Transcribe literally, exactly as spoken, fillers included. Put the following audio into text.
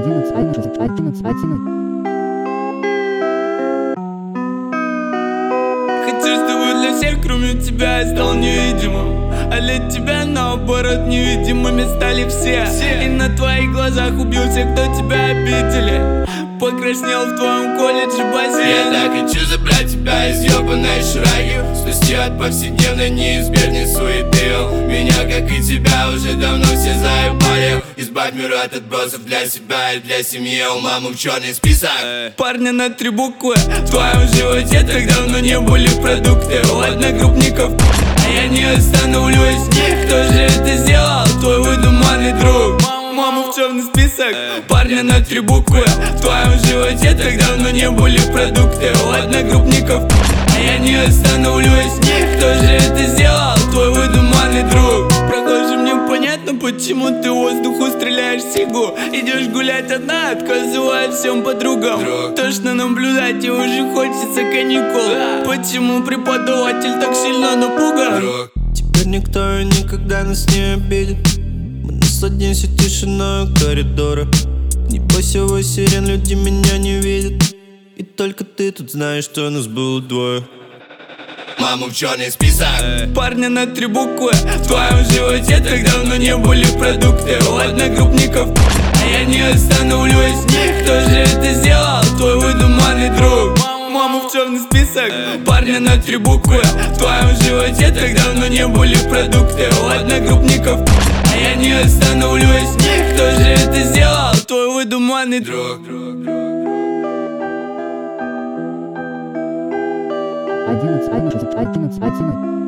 одиннадцать, одиннадцать, одиннадцать, одиннадцать. Хочу, чтобы для всех, кроме тебя, я стал невидимым, а для тебя, наоборот, невидимыми стали все. И на твоих глазах убил всех, кто тебя обидели. Покраснел в твоем колледже бассейн. Я так хочу забрать тебя из ёбаной шраги, спасти от повседневной неизбежной суеты. Меня, как и тебя, уже давно все заебали. Избавь мир от отбросов для себя и для семьи. У мамы в черный список Парня на три буквы в твоем животе так давно не были продукты. У одногруппников, а я не остановлюсь. Кто же это сделал? Твой выдуманный друг. Маму в черный список. Парня на три буквы в твоем животе так давно не были продукты. У одногруппников, а я не остановлюсь. Кто же это сделал? Твой выдуманный друг. Прохоже, мне понятно, почему ты воздуху стреляешь сигу. Идешь гулять одна, отказывая всем подругам. Друг. Тошно наблюдать, и уже хочется каникул. Почему преподаватель так сильно напуган? Друг. Теперь никто и никогда нас не обидит. Мы насладимся тишиной коридора. Не бойся его сирен, люди меня не видят. И только ты тут знаешь, что нас было двое. Маму в черный список. Парня на три буквы в твоем животе так давно не были продукты. У одногруппников, а я не остановлюсь. Кто же это сделал? Твой выдуманный друг. Маму в черный список. Парня на три буквы в твоем животе так давно не были продукты. У одногруппников, а я не остановлюсь. Кто же это сделал? Твой выдуманный друг. одиннадцать, одиннадцать, одиннадцать, одиннадцать.